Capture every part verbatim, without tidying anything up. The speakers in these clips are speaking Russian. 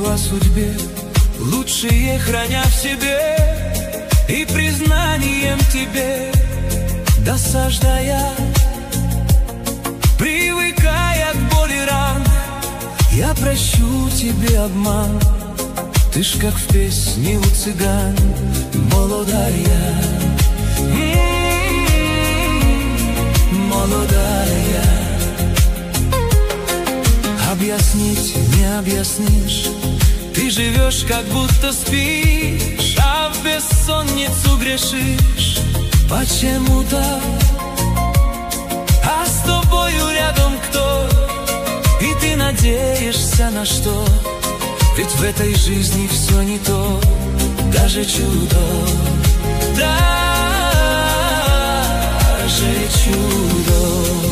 по судьбе, лучшее храня в себе, и признанием тебе досаждая, привыкая к боли ран, я прощу тебе обман. Ты ж как в песне у цыган, молодая, молодая. Объяснить не объяснишь, ты живешь, как будто спишь, а в бессонницу грешишь почему-то. А с тобою рядом кто? И ты надеешься на что? Ведь в этой жизни все не то, даже чудо, даже чудо.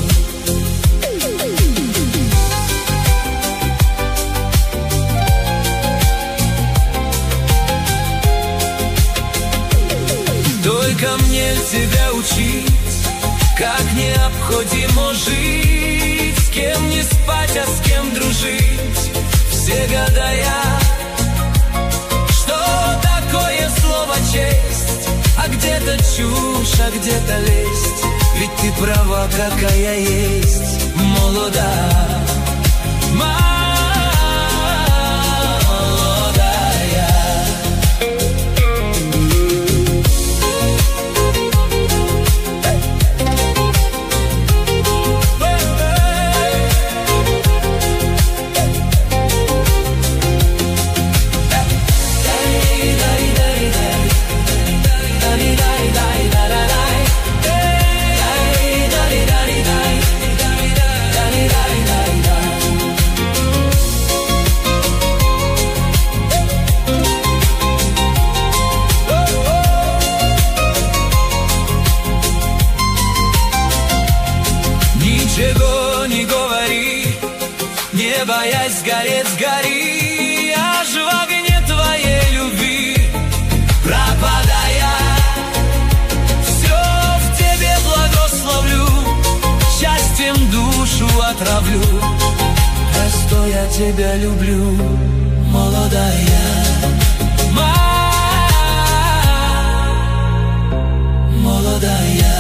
Только мне тебя учить, как необходимо жить, с кем не спать, а с кем дружить, все года я. Что такое слово честь? А где-то чушь, а где-то лесть. Ведь ты права, какая есть, молода, молодая. Ничего не говори, не боясь гореть, сгори, аж в огне твоей любви пропадая. Все в тебе благословлю, счастьем душу отравлю, просто я тебя люблю, молодая, молодая.